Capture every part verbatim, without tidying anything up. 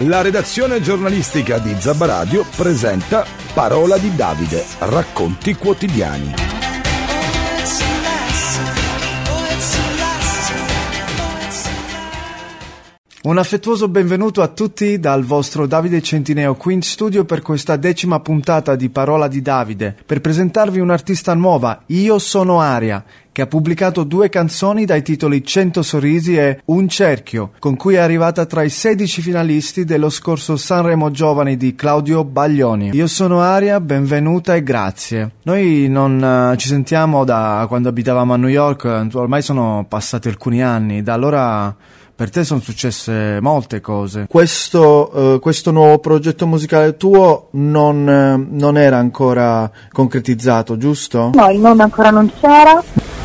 La redazione giornalistica di Zabba Radio presenta Parola di Davide, racconti quotidiani. Un affettuoso benvenuto a tutti dal vostro Davide Centineo qui in studio per questa decima puntata di Parola di Davide, per presentarvi un'artista nuova, Io sono Aria, che ha pubblicato due canzoni dai titoli Cento sorrisi e Un cerchio, con cui è arrivata tra i sedici finalisti dello scorso Sanremo Giovani di Claudio Baglioni. Io sono Aria, benvenuta e grazie. Noi non uh, ci sentiamo da quando abitavamo a New York, ormai sono passati alcuni anni, da allora per te sono successe molte cose. Questo, uh, questo nuovo progetto musicale tuo non, uh, non era ancora concretizzato, giusto? No, il nome ancora non c'era,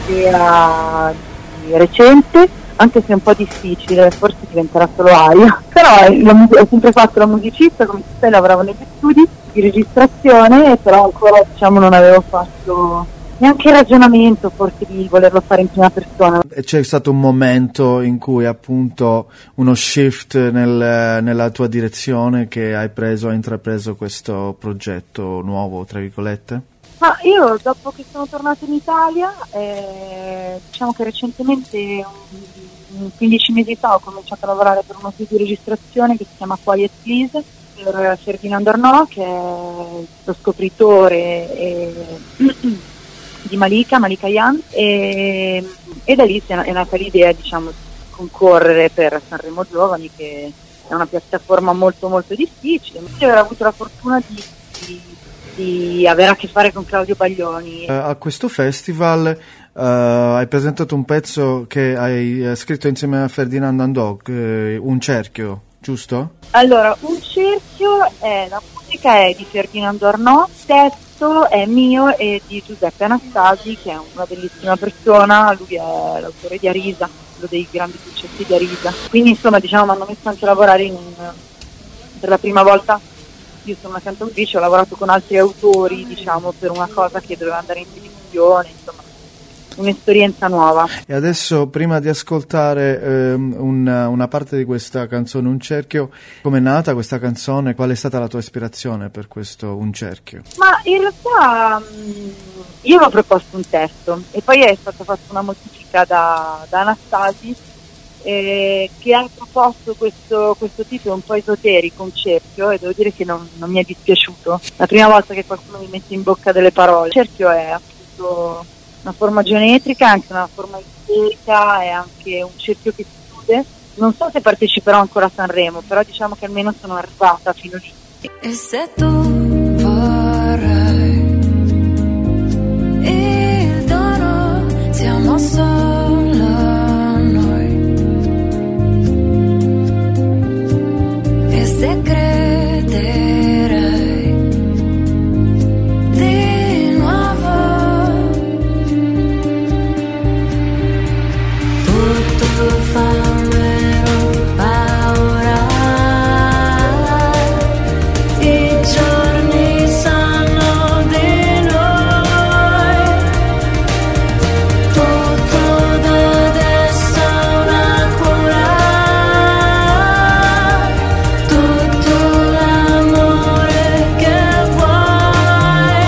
era recente, anche se un po' difficile, forse diventerà solo Aria. Però ho sempre fatto la musicista, come tu sai, lavoravo negli studi di registrazione, però ancora diciamo non avevo fatto neanche il ragionamento forse di volerlo fare in prima persona. E c'è stato un momento in cui appunto uno shift nel, nella tua direzione, che hai preso, hai intrapreso questo progetto nuovo, tra virgolette? Ah, io dopo che sono tornata in Italia, eh, diciamo che recentemente, un, quindici mesi fa, ho cominciato a lavorare per uno studio di registrazione che si chiama Quiet Please, per Ferdinando Arnault, che è lo scopritore e di Malika, Malika Yan, e, e da lì è nata l'idea, diciamo, di concorrere per Sanremo Giovani, che è una piattaforma molto molto difficile. Io ho avuto la fortuna di, di, di avere a che fare con Claudio Baglioni. Uh, a questo festival uh, hai presentato un pezzo che hai uh, scritto insieme a Ferdinando Arnault, uh, Un cerchio, giusto? Allora, Un cerchio è, la musica è di Ferdinando Arnault, testo è mio e di Giuseppe Anastasi, che è una bellissima persona. Lui è l'autore di Arisa, uno dei grandi successi di Arisa. Quindi insomma, diciamo, mi hanno messo anche a lavorare in, per la prima volta. Io sono una cantautrice, ho lavorato con altri autori, diciamo, per una cosa che doveva andare in televisione, insomma, un'esperienza nuova. E adesso, prima di ascoltare ehm, una, una parte di questa canzone Un cerchio, come è nata questa canzone? Qual è stata la tua ispirazione per questo Un cerchio? Ma in realtà mh, io avevo proposto un testo e poi è stata fatta una modifica da, da Anastasi, eh, che ha proposto questo, questo titolo un po' esoterico, Un cerchio, e devo dire che non, non mi è dispiaciuto. La prima volta che qualcuno mi mette in bocca delle parole. Il cerchio è appunto una forma geometrica, anche una forma esoterica, è anche un cerchio che si chiude. Non so se parteciperò ancora a Sanremo, però diciamo che almeno sono arrivata fino lì. E se tu vorrai il dono, siamo solo noi. E se crederai di nuovo, tutto fa meno paura. I giorni sanno di noi, tutto da adesso è una cura, tutto l'amore che vuoi.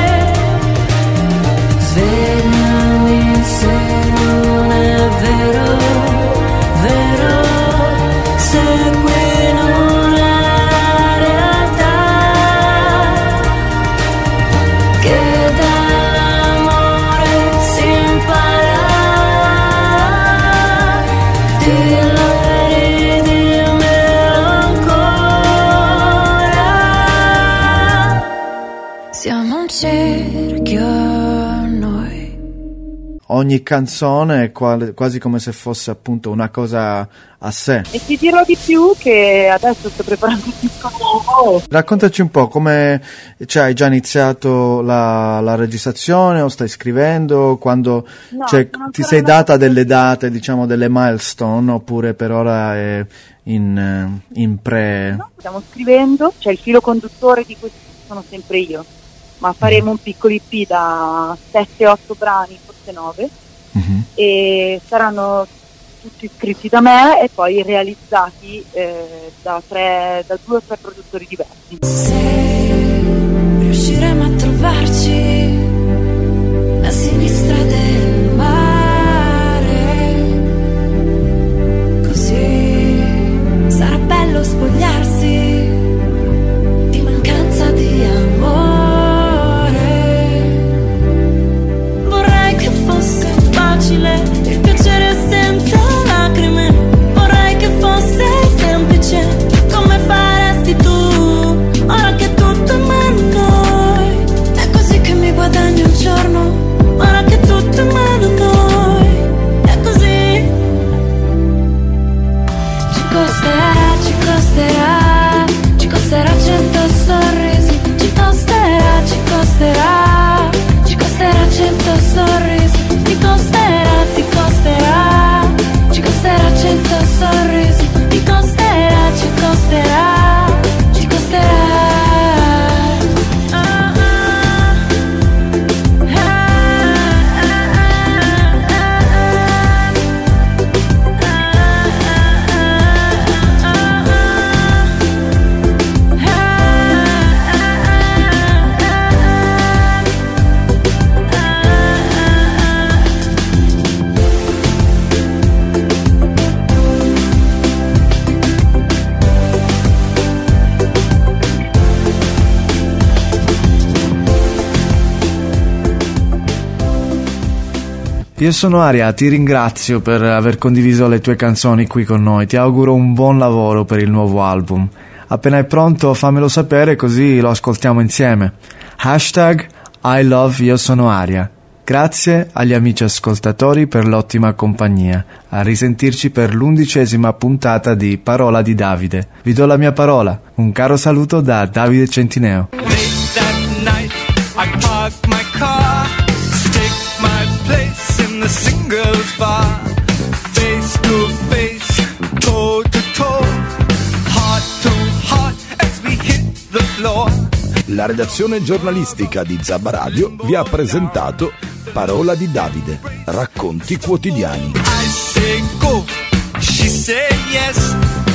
Svegliami se non è vero, vero, se qui non è realtà, che dall'amore si impara. Dillo e ridimmelo ancora. Siamo un cerchio noi. Ogni canzone è qual- quasi come se fosse appunto una cosa a sé. E ti dirò di più che adesso sto preparando un disco nuovo. Raccontaci un po' come, cioè, hai già iniziato la, la registrazione o stai scrivendo? Quando No, cioè, sono ti ancora sei in- data delle date, diciamo delle milestone, oppure per ora è in, eh, in pre? No, stiamo scrivendo, cioè il filo conduttore di questo sono sempre io, ma faremo un piccolo E P da sette otto brani, forse nove, Mhm. e saranno tutti scritti da me e poi realizzati eh, da, tre, da due o tre produttori diversi. Se riusciremo a trovarci a sinistra del mare, così sarà bello spogliarsi di mancanza di amore. Vorrei che fosse facile il piacere senza lacrime, vorrei che fosse semplice come faresti tu, ora che tutto è mano a noi, è così che mi guadagno un giorno, ora che tutto è mano a noi, è così. Ci costerà, ci costerà, ci costerà cento sorrisi, ci costerà, ci costerà, ci costerà cento sorrisi, ti costerà, ti costerà, ci costerà cento sorrisi, ti costerà, ci costerà, ci costerà. Io sono Aria, ti ringrazio per aver condiviso le tue canzoni qui con noi, ti auguro un buon lavoro per il nuovo album. Appena è pronto fammelo sapere così lo ascoltiamo insieme. Hashtag I love Io sono Aria. Grazie agli amici ascoltatori per l'ottima compagnia. A risentirci per l'undicesima puntata di Parola di Davide. Vi do la mia parola. Un caro saluto da Davide Centineo. In the singles bar, face to face, toe to toe, heart to heart as we hit the floor. La redazione giornalistica di Zabba Radio vi ha presentato Parola di Davide, racconti quotidiani. I say go, she say yes.